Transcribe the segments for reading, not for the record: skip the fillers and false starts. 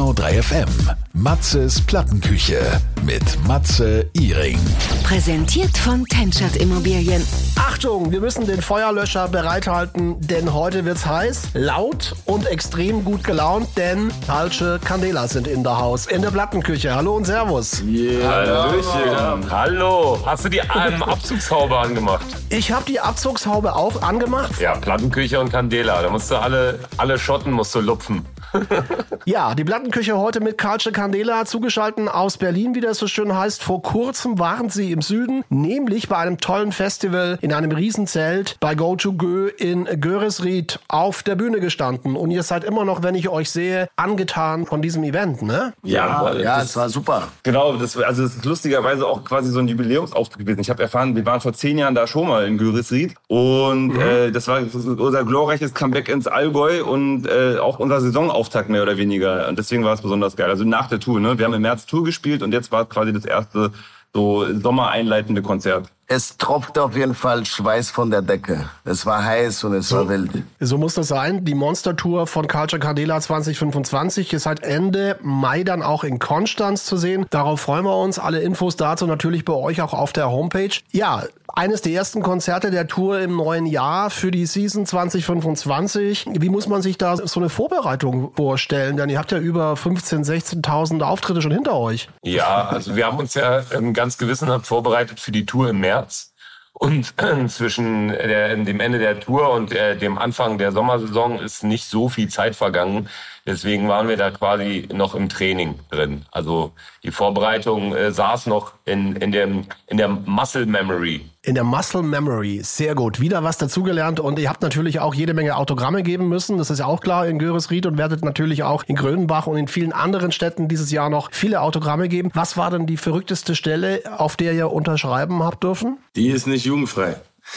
Donau 3 FM. Matzes Plattenküche mit Matze Iring. Präsentiert von Tenschert Immobilien. Achtung, wir müssen den Feuerlöscher bereithalten, denn heute wird's heiß, laut und extrem gut gelaunt, denn falsche Candelas sind in der Haus, in der Plattenküche. Hallo und Servus. Hallöchen. Hallo. Hast du die Abzugshaube angemacht? Ich habe die Abzugshaube angemacht. Ja, Plattenküche und Candela. Da musst du alle Schotten musst du lupfen. Ja, die Plattenküche heute mit Falsche Candela, zugeschaltet aus Berlin, wie das so schön heißt. Vor kurzem waren sie im Süden, nämlich bei einem tollen Festival in einem Riesenzelt bei Go2Go in Görisried auf der Bühne gestanden. Und ihr seid immer noch, wenn ich euch sehe, angetan von diesem Event, ne? Ja, es war super. Genau, das ist lustigerweise auch quasi so ein Jubiläumsauftritt gewesen. Ich habe erfahren, wir waren vor 10 Jahren da schon mal in Görisried und das war unser glorreiches Comeback ins Allgäu und auch unser Saisonauftakt mehr oder weniger. Und deswegen war es besonders geil. Also nach der Tour, ne? Wir haben im März Tour gespielt und jetzt war es quasi das erste so sommereinleitende Konzert. Es tropfte auf jeden Fall Schweiß von der Decke. Es war heiß und es war wild. So muss das sein. Die Monster-Tour von Falsche Candela 2025 ist halt Ende Mai dann auch in Konstanz zu sehen. Darauf freuen wir uns. Alle Infos dazu natürlich bei euch auch auf der Homepage. Ja, eines der ersten Konzerte der Tour im neuen Jahr für die Season 2025. Wie muss man sich da so eine Vorbereitung vorstellen? Denn ihr habt ja über 15.000, 16.000 Auftritte schon hinter euch. Ja, also wir haben uns ja ganz gewissenhaft vorbereitet für die Tour im März. Und zwischen dem Ende der Tour und dem Anfang der Sommersaison ist nicht so viel Zeit vergangen. Deswegen waren wir da quasi noch im Training drin. Also die Vorbereitung saß noch in der Muscle Memory. In der Muscle Memory, sehr gut. Wieder was dazugelernt und ihr habt natürlich auch jede Menge Autogramme geben müssen. Das ist ja auch klar in Görisried und werdet natürlich auch in Grönenbach und in vielen anderen Städten dieses Jahr noch viele Autogramme geben. Was war denn die verrückteste Stelle, auf der ihr unterschreiben habt dürfen? Die ist nicht jugendfrei.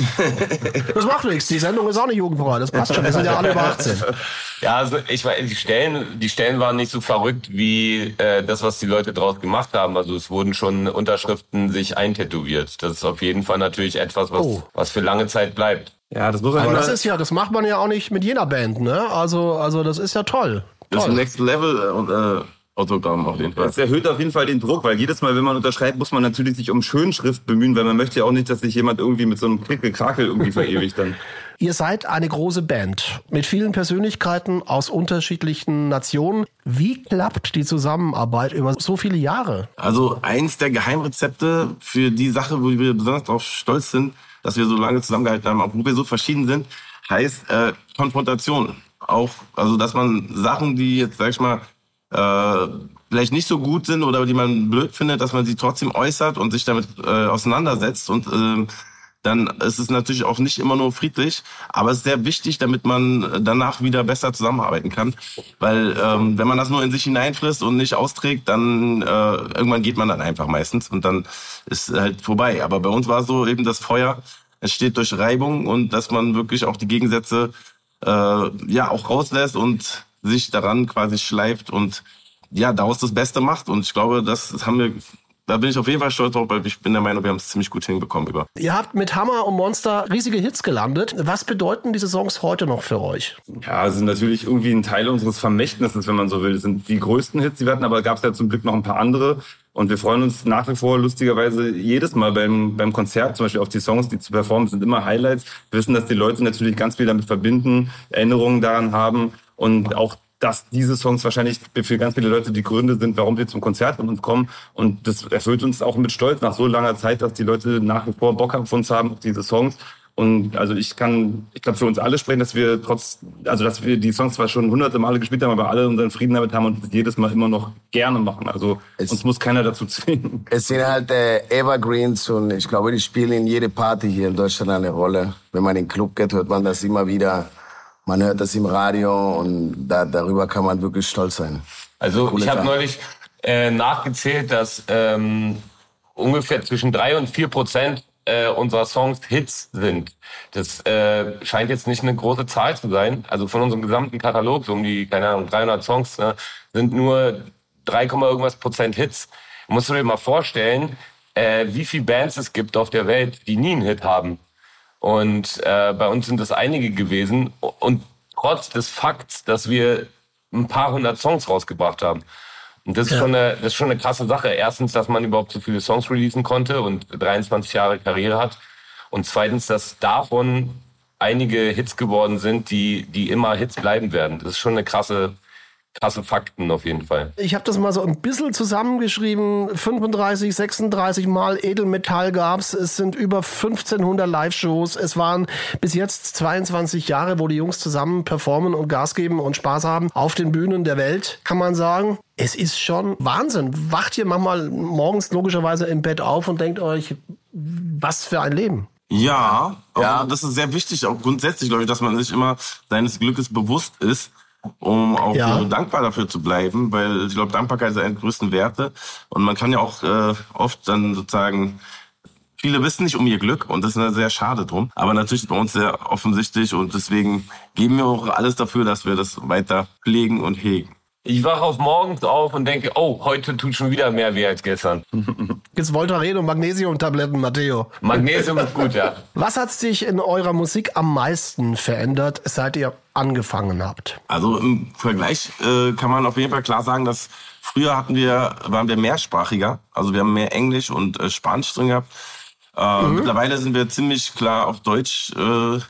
Das macht nichts. Die Sendung ist auch nicht jugendfrei. Das passt schon. Wir sind ja alle über 18. Ja, also die Stellen waren nicht so verrückt wie das, was die Leute draus gemacht haben. Also es wurden schon Unterschriften sich eintätowiert. Das ist auf jeden Fall natürlich etwas, was für lange Zeit bleibt. Ja, das muss man. Aber das macht man ja auch nicht mit jeder Band, ne? Also das ist ja toll. Das ist Next Level Autogramm auf jeden Fall. Das erhöht auf jeden Fall den Druck, weil jedes Mal, wenn man unterschreibt, muss man natürlich sich um Schönschrift bemühen, weil man möchte ja auch nicht, dass sich jemand irgendwie mit so einem Krickel-Krakel irgendwie verewigt dann. Ihr seid eine große Band mit vielen Persönlichkeiten aus unterschiedlichen Nationen. Wie klappt die Zusammenarbeit über so viele Jahre? Also eins der Geheimrezepte für die Sache, wo wir besonders darauf stolz sind, dass wir so lange zusammengehalten haben, obwohl wir so verschieden sind, heißt Konfrontation. Auch, also dass man Sachen, die jetzt, sag ich mal, vielleicht nicht so gut sind oder die man blöd findet, dass man sie trotzdem äußert und sich damit auseinandersetzt. Und dann ist es natürlich auch nicht immer nur friedlich, aber es ist sehr wichtig, damit man danach wieder besser zusammenarbeiten kann. Weil wenn man das nur in sich hineinfrisst und nicht austrägt, dann irgendwann geht man dann einfach meistens und dann ist halt vorbei. Aber bei uns war es so eben das Feuer, es steht durch Reibung und dass man wirklich auch die Gegensätze auch rauslässt und sich daran quasi schleift und ja, daraus das Beste macht. Und ich glaube, da bin ich auf jeden Fall stolz drauf, weil ich bin der Meinung, wir haben es ziemlich gut hinbekommen. Ihr habt mit Hammer und Monster riesige Hits gelandet. Was bedeuten diese Songs heute noch für euch? Ja, sind natürlich irgendwie ein Teil unseres Vermächtnisses, wenn man so will. Das sind die größten Hits, die wir hatten, aber gab es ja zum Glück noch ein paar andere. Und wir freuen uns nach wie vor lustigerweise jedes Mal beim Konzert, zum Beispiel auf die Songs, die zu performen, sind immer Highlights. Wir wissen, dass die Leute natürlich ganz viel damit verbinden, Erinnerungen daran haben und auch dass diese Songs wahrscheinlich für ganz viele Leute die Gründe sind, warum sie zum Konzert von uns kommen. Und das erfüllt uns auch mit Stolz nach so langer Zeit, dass die Leute nach wie vor Bock auf uns haben, auf diese Songs. Und also ich glaube für uns alle sprechen, dass wir dass wir die Songs zwar schon hunderte Male gespielt haben, aber alle unseren Frieden damit haben und jedes Mal immer noch gerne machen. Also uns muss keiner dazu zwingen. Es sind halt Evergreens und ich glaube, die spielen in jede Party hier in Deutschland eine Rolle. Wenn man in den Club geht, hört man das immer wieder. Man hört das im Radio und darüber kann man wirklich stolz sein. Also ich habe neulich nachgezählt, dass ungefähr zwischen 3% und 4% unserer Songs Hits sind. Das scheint jetzt nicht eine große Zahl zu sein. Also von unserem gesamten Katalog, so um die, keine Ahnung, 300 Songs, sind nur 3, irgendwas Prozent Hits. Musst du dir mal vorstellen, wie viele Bands es gibt auf der Welt, die nie einen Hit haben. Und bei uns sind es einige gewesen. Und trotz des Fakts, dass wir ein paar hundert Songs rausgebracht haben. Und das ist schon eine krasse Sache. Erstens, dass man überhaupt so viele Songs releasen konnte und 23 Jahre Karriere hat. Und zweitens, dass davon einige Hits geworden sind, die immer Hits bleiben werden. Das ist schon eine krasse Fakten auf jeden Fall. Ich habe das mal so ein bisschen zusammengeschrieben. 35, 36 Mal Edelmetall gab's. Es sind über 1500 Live-Shows. Es waren bis jetzt 22 Jahre, wo die Jungs zusammen performen und Gas geben und Spaß haben auf den Bühnen der Welt, kann man sagen. Es ist schon Wahnsinn. Wacht ihr manchmal morgens logischerweise im Bett auf und denkt euch, was für ein Leben. Ja, das ist sehr wichtig, auch grundsätzlich, glaube ich, dass man sich immer seines Glückes bewusst ist, um auch dankbar dafür zu bleiben, weil ich glaube, Dankbarkeit ist einer der größten Werte und man kann ja auch oft dann sozusagen, viele wissen nicht um ihr Glück und das ist sehr schade drum, aber natürlich bei uns sehr offensichtlich und deswegen geben wir auch alles dafür, dass wir das weiter pflegen und hegen. Ich wache auf morgens auf und denke, oh, heute tut schon wieder mehr weh als gestern. Gibt's Voltaren und Magnesium-Tabletten, Matteo? Magnesium ist gut, ja. Was hat sich in eurer Musik am meisten verändert, seit ihr angefangen habt? Also im Vergleich kann man auf jeden Fall klar sagen, dass früher waren wir mehrsprachiger. Also wir haben mehr Englisch und Spanisch drin gehabt. Mittlerweile sind wir ziemlich klar auf deutschsprachiger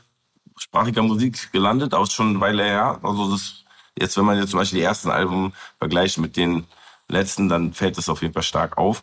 Musik gelandet, auch schon eine Weile her. Also jetzt, wenn man jetzt zum Beispiel die ersten Alben vergleicht mit den letzten, dann fällt das auf jeden Fall stark auf.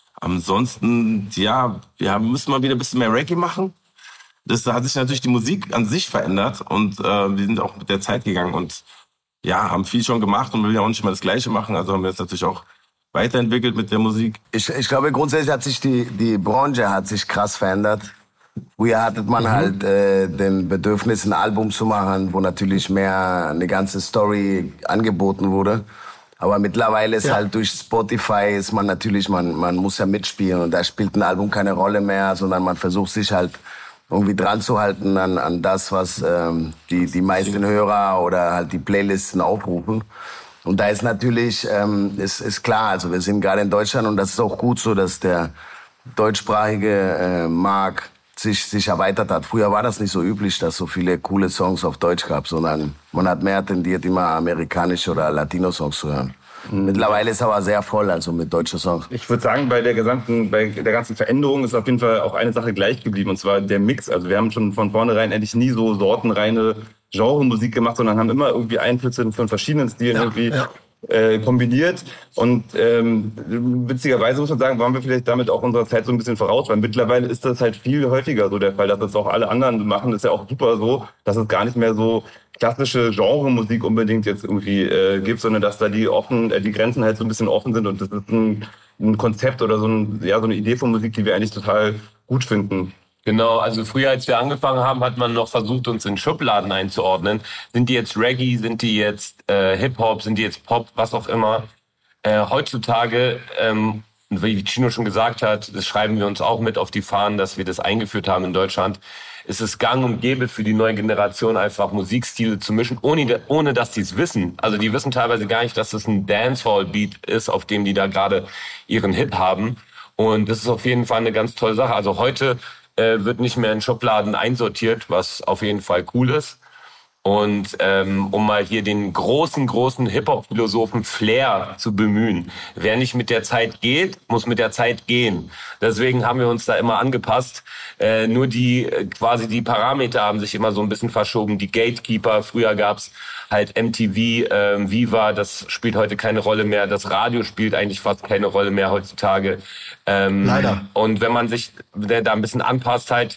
Ansonsten, wir müssen mal wieder ein bisschen mehr Reggae machen. Da hat sich natürlich die Musik an sich verändert und wir sind auch mit der Zeit gegangen und haben viel schon gemacht und will ja auch nicht mal das Gleiche machen. Also haben wir jetzt natürlich auch weiterentwickelt mit der Musik. Ich glaube, grundsätzlich hat sich die Branche hat sich krass verändert. Früher hatte man halt den Bedürfnis, ein Album zu machen, wo natürlich mehr eine ganze Story angeboten wurde. Aber mittlerweile ist halt durch Spotify ist man natürlich, man muss ja mitspielen und da spielt ein Album keine Rolle mehr, sondern man versucht sich halt irgendwie dran zu halten an das, was die meisten Hörer oder halt die Playlisten aufrufen. Und da ist natürlich, ist klar, also wir sind gerade in Deutschland und das ist auch gut so, dass der deutschsprachige Markt sich erweitert hat. Früher war das nicht so üblich, dass so viele coole Songs auf Deutsch gab, sondern man hat mehr tendiert, immer amerikanische oder Latino-Songs zu hören. Mittlerweile ist aber sehr voll, also mit deutschen Songs. Ich würde sagen, bei der ganzen Veränderung ist auf jeden Fall auch eine Sache gleich geblieben, und zwar der Mix. Also wir haben schon von vornherein eigentlich nie so sortenreine Genremusik gemacht, sondern haben immer irgendwie Einflüsse von verschiedenen Stilen kombiniert. Und witzigerweise muss man sagen, waren wir vielleicht damit auch unserer Zeit so ein bisschen voraus, weil mittlerweile ist das halt viel häufiger so der Fall, dass das auch alle anderen machen. Das ist ja auch super so, dass es gar nicht mehr so klassische Genremusik unbedingt jetzt irgendwie gibt, sondern dass da die Grenzen halt so ein bisschen offen sind, und das ist ein Konzept oder so eine Idee von Musik, die wir eigentlich total gut finden. Genau, also früher, als wir angefangen haben, hat man noch versucht, uns in Schubladen einzuordnen. Sind die jetzt Reggae, sind die jetzt Hip-Hop, sind die jetzt Pop, was auch immer. Heutzutage, wie Chino schon gesagt hat, das schreiben wir uns auch mit auf die Fahnen, dass wir das eingeführt haben in Deutschland, ist es gang und gäbe für die neue Generation, einfach Musikstile zu mischen, ohne dass die es wissen. Also die wissen teilweise gar nicht, dass das ein Dancehall-Beat ist, auf dem die da gerade ihren Hit haben. Und das ist auf jeden Fall eine ganz tolle Sache. Also heute wird nicht mehr in Schubladen einsortiert, was auf jeden Fall cool ist. Und um mal hier den großen Hip-Hop-Philosophen Flair zu bemühen. Wer nicht mit der Zeit geht, muss mit der Zeit gehen. Deswegen haben wir uns da immer angepasst. Nur die Parameter haben sich immer so ein bisschen verschoben. Die Gatekeeper, früher gab's halt MTV, Viva, das spielt heute keine Rolle mehr. Das Radio spielt eigentlich fast keine Rolle mehr heutzutage. Leider. Und wenn man sich da ein bisschen anpasst, halt,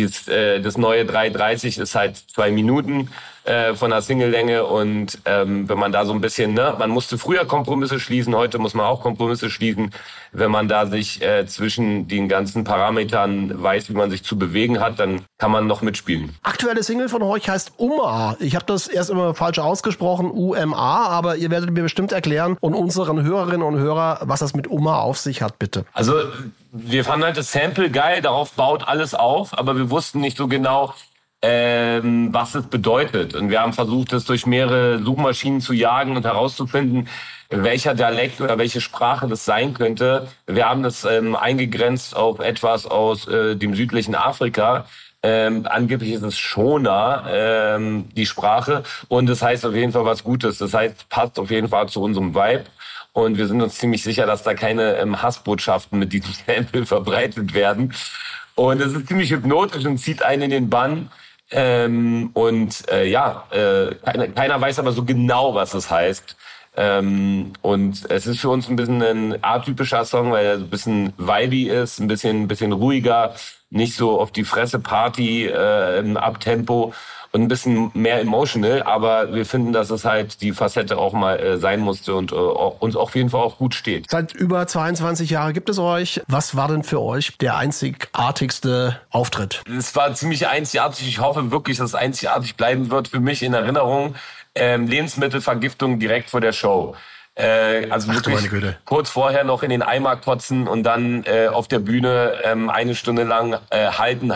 das neue 3:30 ist halt 2 Minuten von der Singellänge, und wenn man da so ein bisschen, man musste früher Kompromisse schließen, heute muss man auch Kompromisse schließen. Wenn man da sich zwischen den ganzen Parametern weiß, wie man sich zu bewegen hat, dann kann man noch mitspielen. Aktuelle Single von euch heißt UMA. Ich habe das erst immer falsch ausgesprochen, UMA, aber ihr werdet mir bestimmt erklären und unseren Hörerinnen und Hörern, was das mit UMA auf sich hat, bitte. Also wir fanden halt das Sample geil, darauf baut alles auf, aber wir wussten nicht so genau, was es bedeutet. Und wir haben versucht, es durch mehrere Suchmaschinen zu jagen und herauszufinden, welcher Dialekt oder welche Sprache das sein könnte. Wir haben das eingegrenzt auf etwas aus dem südlichen Afrika. Angeblich ist es Shona, die Sprache. Und das heißt auf jeden Fall was Gutes. Das heißt, passt auf jeden Fall zu unserem Vibe. Und wir sind uns ziemlich sicher, dass da keine Hassbotschaften mit diesem Sample verbreitet werden. Und es ist ziemlich hypnotisch und zieht einen in den Bann. Keiner weiß aber so genau, was es heißt. Und es ist für uns ein bisschen ein atypischer Song, weil er so ein bisschen vibey ist, ein bisschen ruhiger, nicht so auf die Fresse Party im Abtempo und ein bisschen mehr emotional, aber wir finden, dass es halt die Facette auch mal sein musste und uns auf jeden Fall auch gut steht. Seit über 22 Jahren gibt es euch. Was war denn für euch der einzigartigste Auftritt? Es war ziemlich einzigartig. Ich hoffe wirklich, dass es einzigartig bleiben wird für mich in Erinnerung. Lebensmittelvergiftung direkt vor der Show. Also wirklich kurz vorher noch in den Eimer kotzen und dann auf der Bühne 1 Stunde lang halten.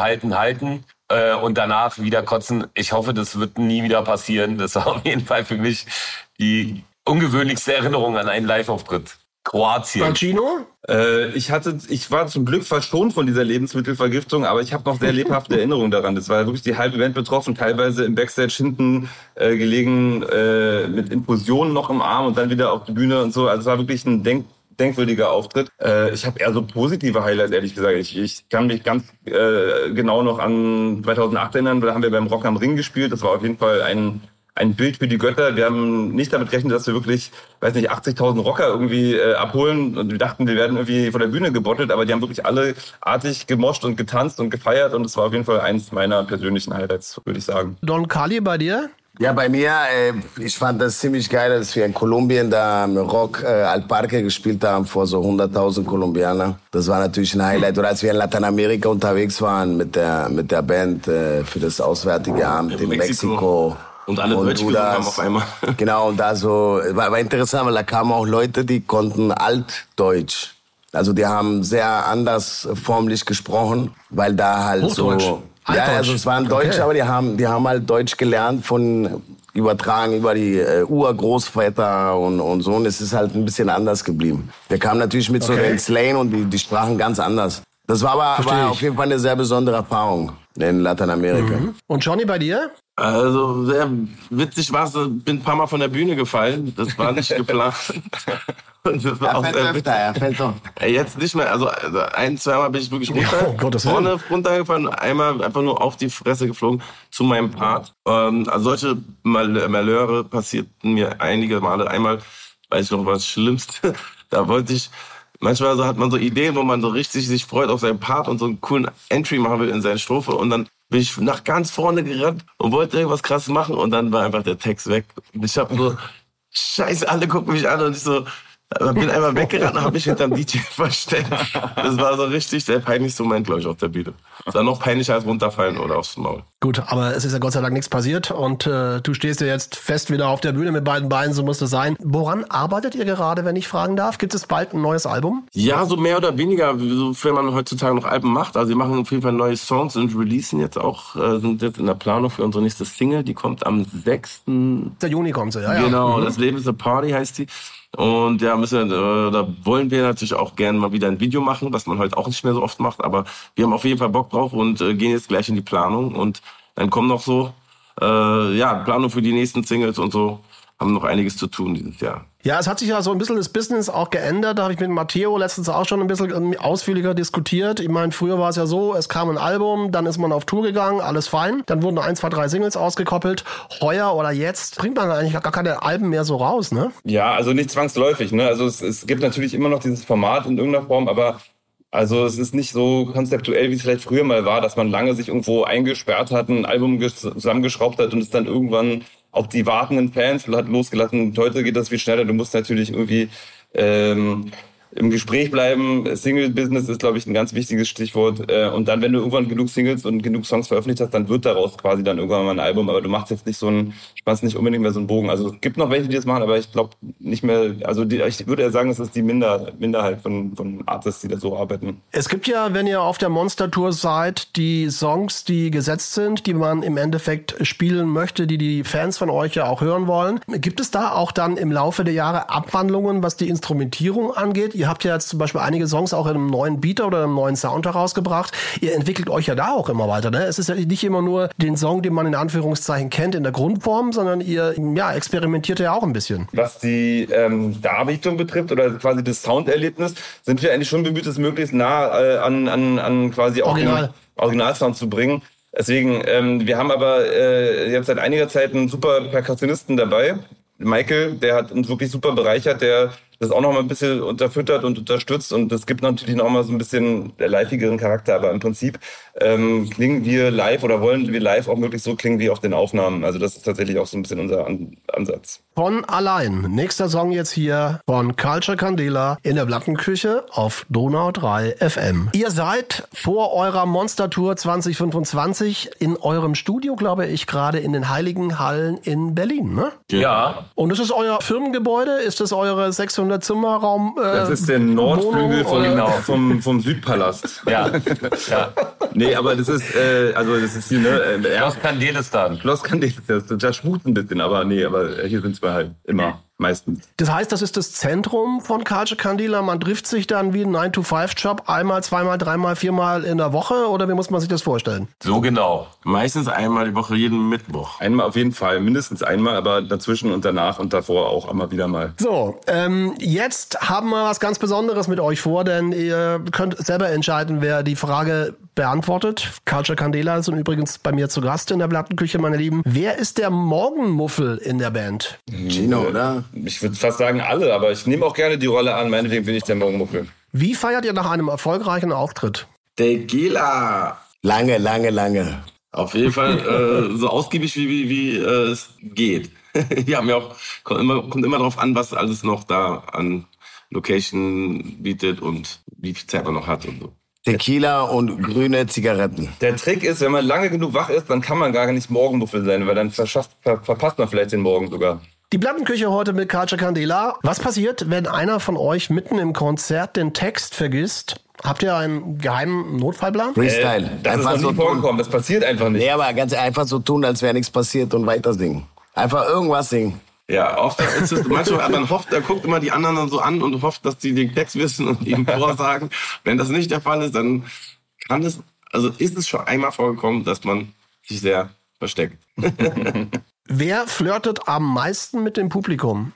Und danach wieder kotzen. Ich hoffe, das wird nie wieder passieren. Das war auf jeden Fall für mich die ungewöhnlichste Erinnerung an einen Live-Auftritt. Kroatien. Gino? Ich war zum Glück verschont von dieser Lebensmittelvergiftung, aber ich habe noch sehr lebhafte Erinnerungen daran. Das war wirklich die halbe Band betroffen, teilweise im Backstage hinten gelegen, mit Infusionen noch im Arm und dann wieder auf die Bühne und so. Also es war wirklich ein denkwürdiger Auftritt. Ich habe eher so positive Highlights, ehrlich gesagt. Ich kann mich ganz genau noch an 2008 erinnern, da haben wir beim Rock am Ring gespielt. Das war auf jeden Fall ein Bild für die Götter. Wir haben nicht damit gerechnet, dass wir wirklich, 80.000 Rocker irgendwie abholen. Und wir dachten, wir werden irgendwie von der Bühne gebottelt, aber die haben wirklich alle artig gemoscht und getanzt und gefeiert. Und es war auf jeden Fall eins meiner persönlichen Highlights, würde ich sagen. Don Kali, bei dir? Ja, bei mir, ich fand das ziemlich geil, dass wir in Kolumbien da im Rock Al Parque gespielt haben vor so 100.000 Kolumbianern. Das war natürlich ein Highlight. Oder als wir in Lateinamerika unterwegs waren mit der Band für das Auswärtige Amt in Mexiko. Und alle Deutsch gesungen haben auf einmal. Genau, und da so, war interessant, weil da kamen auch Leute, die konnten Altdeutsch. Also die haben sehr anders formlich gesprochen, weil da halt Hochdeutsch. so... Ja, also es waren Deutsche, aber die haben halt Deutsch gelernt übertragen über die Urgroßväter und so. Und es ist halt ein bisschen anders geblieben. Wir kamen natürlich mit so den Slang und die sprachen ganz anders. Das war aber auf jeden Fall eine sehr besondere Erfahrung in Lateinamerika. Und Johnny, bei dir? Also sehr witzig war es, bin ein paar Mal von der Bühne gefallen. Das war nicht geplant. Und das war Er fällt doch. Jetzt nicht mehr. Also 1-2 Mal bin ich wirklich vorne runtergefallen, einmal einfach nur auf die Fresse geflogen zu meinem Part. Also solche Malheure passierten mir einige Male. Einmal, weiß ich noch was Schlimmste, da wollte ich... Manchmal so hat man so Ideen, wo man so richtig sich freut auf seinen Part und so einen coolen Entry machen will in seine Strophe. Und dann bin ich nach ganz vorne gerannt und wollte irgendwas Krasses machen. Und dann war einfach der Text weg. Und ich hab so, scheiße, alle gucken mich an. Und ich so, bin einmal weggerannt und hab mich hinterm DJ versteckt. Das war so richtig der peinlichste Moment, glaube ich, auf der Bühne. Das war noch peinlicher als runterfallen oder aufs Maul. Gut, aber es ist ja Gott sei Dank nichts passiert und du stehst ja jetzt fest wieder auf der Bühne mit beiden Beinen, so muss es sein. Woran arbeitet ihr gerade, wenn ich fragen darf? Gibt es bald ein neues Album? Ja, so mehr oder weniger, sofern man heutzutage noch Alben macht. Also wir machen auf jeden Fall neue Songs und releasen jetzt auch, sind jetzt in der Planung für unsere nächste Single. Die kommt am 6. Der Juni kommt sie, ja. Genau, Das Leben ist eine Party heißt die. Und ja, da wollen wir natürlich auch gerne mal wieder ein Video machen, was man heute auch nicht mehr so oft macht. Aber wir haben auf jeden Fall Bock drauf und gehen jetzt gleich in die Planung. Und dann kommen noch so, Planung für die nächsten Singles und so. Haben noch einiges zu tun dieses Jahr. Ja, es hat sich ja so ein bisschen das Business auch geändert. Da habe ich mit Matteo letztens auch schon ein bisschen ausführlicher diskutiert. Ich meine, früher war es ja so, es kam ein Album, dann ist man auf Tour gegangen, alles fein. Dann wurden 1, 2, 3 Singles ausgekoppelt. Heuer oder jetzt bringt man eigentlich gar keine Alben mehr so raus, ne? Ja, also nicht zwangsläufig, ne? Also es gibt natürlich immer noch dieses Format in irgendeiner Form, aber also es ist nicht so konzeptuell, wie es vielleicht früher mal war, dass man lange sich irgendwo eingesperrt hat, ein Album zusammengeschraubt hat und es dann irgendwann auf die wartenden Fans hat losgelassen. Heute geht das viel schneller. Du musst natürlich irgendwie im Gespräch bleiben. Single-Business ist, glaube ich, ein ganz wichtiges Stichwort. Und dann, wenn du irgendwann genug Singles und genug Songs veröffentlicht hast, dann wird daraus quasi dann irgendwann mal ein Album. Aber du machst jetzt nicht spannst nicht unbedingt mehr so einen Bogen. Also es gibt noch welche, die das machen, aber ich glaube nicht mehr, ich würde eher sagen, es ist die Minderheit von Artists, die da so arbeiten. Es gibt ja, wenn ihr auf der Monster-Tour seid, die Songs, die gesetzt sind, die man im Endeffekt spielen möchte, die Fans von euch ja auch hören wollen. Gibt es da auch dann im Laufe der Jahre Abwandlungen, was die Instrumentierung angeht? Ihr habt ja jetzt zum Beispiel einige Songs auch in einem neuen Beat oder einem neuen Sound herausgebracht. Ihr entwickelt euch ja da auch immer weiter, ne? Es ist ja nicht immer nur den Song, den man in Anführungszeichen kennt in der Grundform, sondern ihr experimentiert ja auch ein bisschen. Was die Darbietung betrifft oder quasi das Sounderlebnis, sind wir eigentlich schon bemüht, es möglichst nah an quasi auch den Originalsound zu bringen. Deswegen, wir haben aber jetzt seit einiger Zeit einen super Perkussionisten dabei. Michael, der hat uns wirklich super bereichert, der das auch noch mal ein bisschen unterfüttert und unterstützt und das gibt natürlich noch mal so ein bisschen liveigeren Charakter, aber im Prinzip klingen wir live oder wollen wir live auch möglichst so klingen wie auf den Aufnahmen. Also das ist tatsächlich auch so ein bisschen unser Ansatz. Von allein. Nächster Song jetzt hier von Culture Candela in der Plattenküche auf Donau 3 FM. Ihr seid vor eurer Monster Tour 2025 in eurem Studio, glaube ich, gerade in den Heiligen Hallen in Berlin, ne? Ja. Und ist es euer Firmengebäude? Ist es eure 600 Zimmerraum? Das ist der Nordflügel vom Südpalast. Ja. Nee, aber das ist, das ist hier, ne? Schloss Kandelistan. Schloss Kandelistan, da schmutzt ein bisschen, aber hier sind wir halt immer. Meistens. Das heißt, das ist das Zentrum von Culture Candela. Man trifft sich dann wie ein 9-to-5-Job einmal, zweimal, dreimal, viermal in der Woche oder wie muss man sich das vorstellen? So genau. Meistens einmal die Woche, jeden Mittwoch. Einmal auf jeden Fall, mindestens einmal, aber dazwischen und danach und davor auch immer wieder mal. So, jetzt haben wir was ganz Besonderes mit euch vor, denn ihr könnt selber entscheiden, wer die Frage beantwortet. Culture Candela ist übrigens bei mir zu Gast in der Plattenküche, meine Lieben. Wer ist der Morgenmuffel in der Band? Gino, oder? Ich würde fast sagen alle, aber ich nehme auch gerne die Rolle an. Meinetwegen bin ich der Morgenmuffel. Wie feiert ihr nach einem erfolgreichen Auftritt? Tequila. Lange. Auf jeden Fall so ausgiebig wie es geht. Wir haben ja auch, kommt immer drauf an, was alles noch da an Location bietet und wie viel Zeit man noch hat und so. Tequila und grüne Zigaretten. Der Trick ist, wenn man lange genug wach ist, dann kann man gar nicht Morgenmuffel sein, weil dann verpasst man vielleicht den Morgen sogar. Die Plattenküche heute mit Culture Candela. Was passiert, wenn einer von euch mitten im Konzert den Text vergisst? Habt ihr einen geheimen Notfallplan? Freestyle. Das einfach ist noch nie vorgekommen, das passiert einfach nicht. Nee, aber ganz einfach so tun, als wäre nichts passiert und weiter singen. Einfach irgendwas singen. Ja, oft ist es manchmal, man hofft, er guckt immer die anderen dann so an und hofft, dass die den Text wissen und ihm vorsagen. Wenn das nicht der Fall ist, dann ist es schon einmal vorgekommen, dass man sich sehr versteckt. Wer flirtet am meisten mit dem Publikum?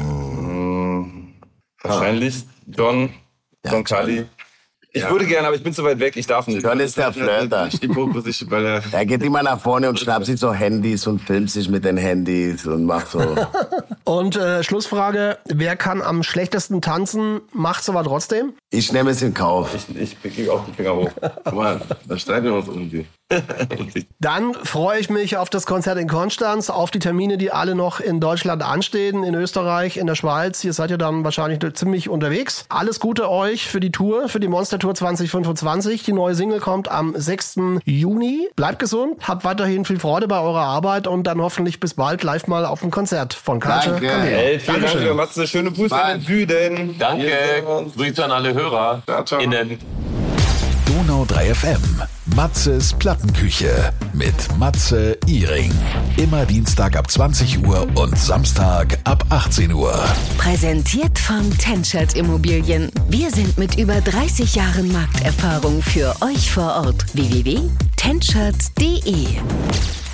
Wahrscheinlich John Carly. Ich würde gerne, aber ich bin zu weit weg, ich darf nicht. John ist der Flirter. Er geht immer nach vorne und schnappt sich so Handys und filmt sich mit den Handys und macht so. Und Schlussfrage, wer kann am schlechtesten tanzen, macht's aber trotzdem? Ich nehme es in Kauf. Ich kriege auch die Finger hoch. Aber da streiten wir uns irgendwie. Dann freue ich mich auf das Konzert in Konstanz, auf die Termine, die alle noch in Deutschland anstehen, in Österreich, in der Schweiz. Ihr seid ja dann wahrscheinlich ziemlich unterwegs. Alles Gute euch für die Tour, für die Monster Tour 2025. Die neue Single kommt am 6. Juni. Bleibt gesund, habt weiterhin viel Freude bei eurer Arbeit und dann hoffentlich bis bald live mal auf dem Konzert von Culture Candela. Hey, vielen Dank, lieber Matze. Schöne Grüße in den Süden. Danke. Grüße an alle Hörer. Ciao. Innen. Donau 3 FM. Matzes Plattenküche mit Matze Iring. Immer Dienstag ab 20 Uhr und Samstag ab 18 Uhr. Präsentiert von Tenschert Immobilien. Wir sind mit über 30 Jahren Markterfahrung für euch vor Ort. www.tenschert.de